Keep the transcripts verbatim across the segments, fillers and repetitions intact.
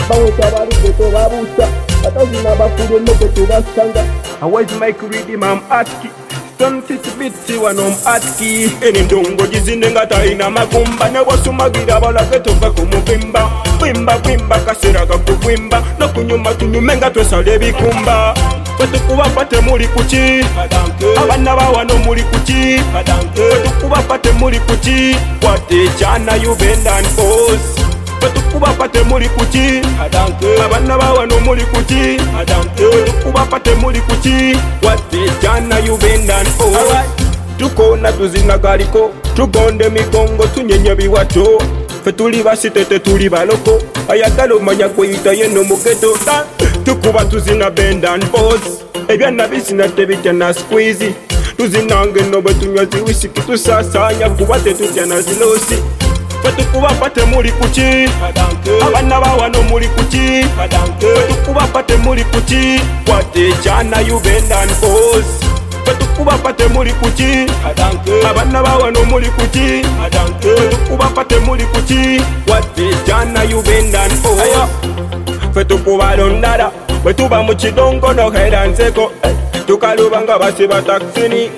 bawuta balidde tebabuusa batazina bafulye emmeke tebasanga. Awezi Mike Reed mam atki Don't fit biti wano atki eni ndongo jizinde nga talina makumba ne bwasumagira balage tova ku mubimba bwimba bwimba kasera kakubwimba nokunyuma tunyume nga twesala ebikumba wetukuba pate muli kuki abana bawano muli kuki wetukuba pate muli kuki wate chana you bend and pose wetukuba pate muli kuki abana bawano muli kuki wetukuba pate muli kuki wate chana you bend and pose tukona tuzina galiko tugonde migongo tunyenye biwato fe tuli basitete tuli baloko ayagala omanya kweyita yeno mugeto tukuba tuzina bend and pose ebyana bisina tebitya na squeeze tuzinange no bwe tunywa ziwisiki tusasanya kuba tetutya na zilosi wetukuba pate muli kuki abana bawano muli kuki wetukuba pate muli kuki wate chana you bend and pose wetukuba pate muli kuki abana bawano muli kuki wetukuba pate muli kuki wate chana you bend and pose wetukuba londada wetuba mu kidongo noheranzeko tukalubanga basiba taxini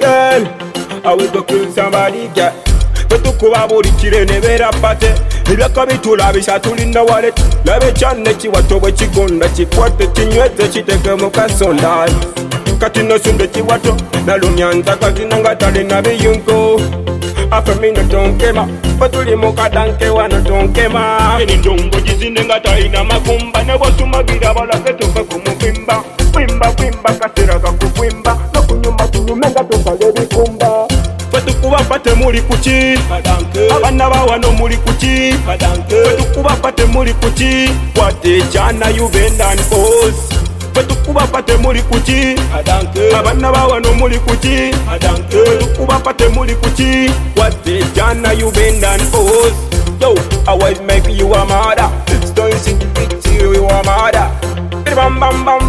I go kill somebody girl wetukuba buli kire nebera pate ebyaka bitulabisa tulinda wale labe cyane kiwato bwe kigonda kikwate kinyweze kiteke mu kasonda kati nosunde kiwato nalunyanza kazina nga tale na biyunko afamina tonkema batuli mu kadanke wano tonkema eni ndongo jizinde nga talina makumba ne bwasumagira balage tova ku mubimba bwimba bwimba kasera kakubwimba nokunyuma tunyume nga twesala ebikumba wetukuba pate muli kuki abana bawano muli kuki wetukuba pate muli kuki wate chana you bend and pose wetukuba pate muli kuki abana bawano muli kuki wetukuba pate muli kuki wate chana you bend and pose. Yo, I was make you a mother, don't think it's you a mother. Bam bam bam